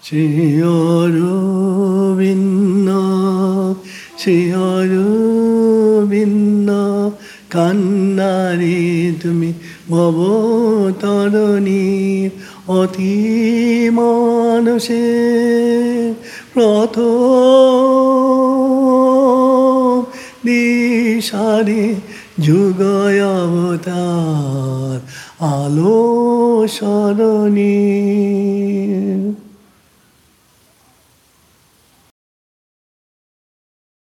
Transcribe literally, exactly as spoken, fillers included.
সে অরবিন্দ সে অরবিন্দ কান্নারে তুমি ভবতরণীর অতি মানুষে প্রথম দিশারে যুগয় অবতার আলো সরণী।